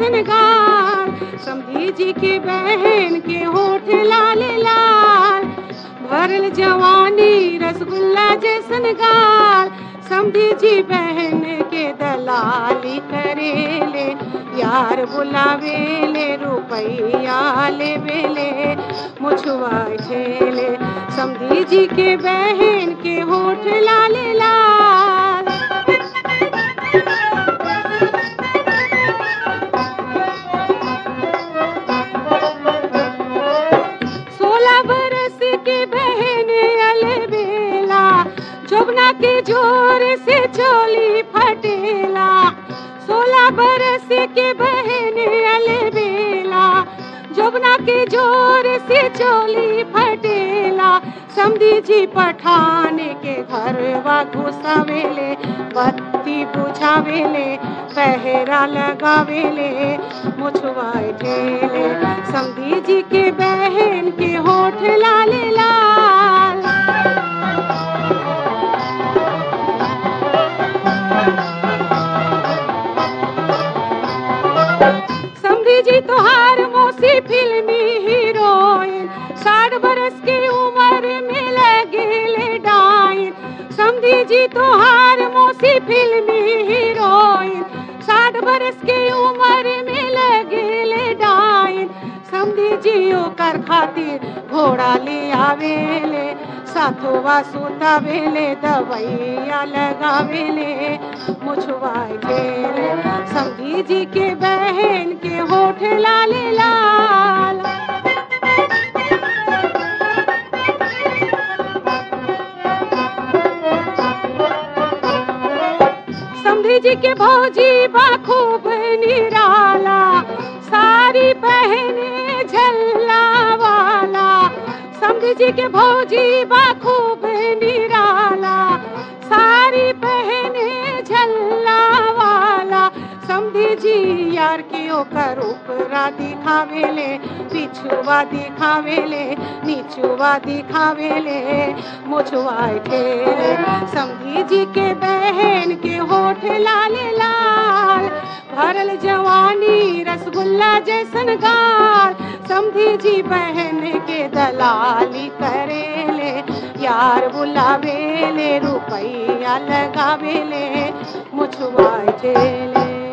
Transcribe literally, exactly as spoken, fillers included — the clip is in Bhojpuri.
जैसन गाल, समधी जी के बहन के होठ लाल लाल, भरल जवानी रसगुल्ला जैसन गाल, समधी जी बहन के दलाली करेले, यार बुलावेले रुपैया लेवेले, मुछुआ ठेले, समधी जी के बहन के होठ लाल लाल। सोलह बरस की बहन अलबेला, जोबना के जोर से चोली फटेला, सोलह बरस की बहन अलबेला, जोबना के जोर से चोली फटेला, समधी जी पठान के घरवा घुसावेले, बत्ती बुझावेले, पहरा लगावेले, मुछुआ ठेले, समधी जी के बहन के होठ लाल लाल। समधी जी तोहार मौसी फिल्मी हीरोइन, साठ बरस की उम्र में लगे डाइन, समधी जी तोहार मौसी फिल्मी हीरोइन, साठ बरस की उम्र में लगे डाइन, समधी जी ओकर खातिर घोड़ा ले आवेले, साथोवा सुतावेले, दवैया लगावेले, मुछुआ ठेले, समधी जी के बहन के होठ लाल लाल। समधी जी के भौजी बाखूब निराला, साड़ी पहने झल्ला वाला, समधी जी के भौजी बाखूब निराला, साड़ी पहने झल्ला वाला, समधी जी यार के ओकर ऊपरा दिखावेले, पिछुआ दिखावेले, नीचुआ दिखावेले, मुछुआ ठेले, समधी जी के बहन के होठ लाल लाल, भरल जवानी रसगुल्ला जैसन गाल, समधी जी बहन के दलाली करेले, यार बुलावेले, रुपैया लगावेले, मुछुआ ठेले।